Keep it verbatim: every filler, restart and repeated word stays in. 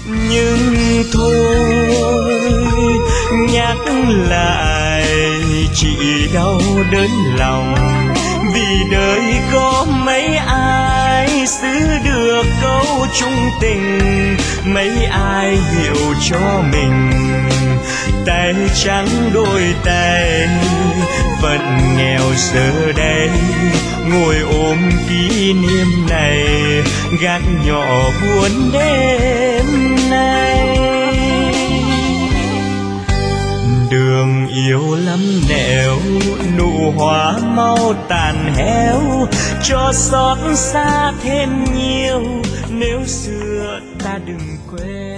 Nhưng thôi nhắc lại chỉ đau đớn lòng, vì đời có mấy ai giữ được câu chung tình, mấy ai hiểu cho mình tay trắng đôi tay. Phận nghèo giờ đây ngồi ôm kỷ niệm này, gác nhỏ buồn đêm nay. Đường yêu lắm nẻo, nụ hoa mau tàn héo, cho xót xa thêm nhiều nếu xưa ta đừng quên.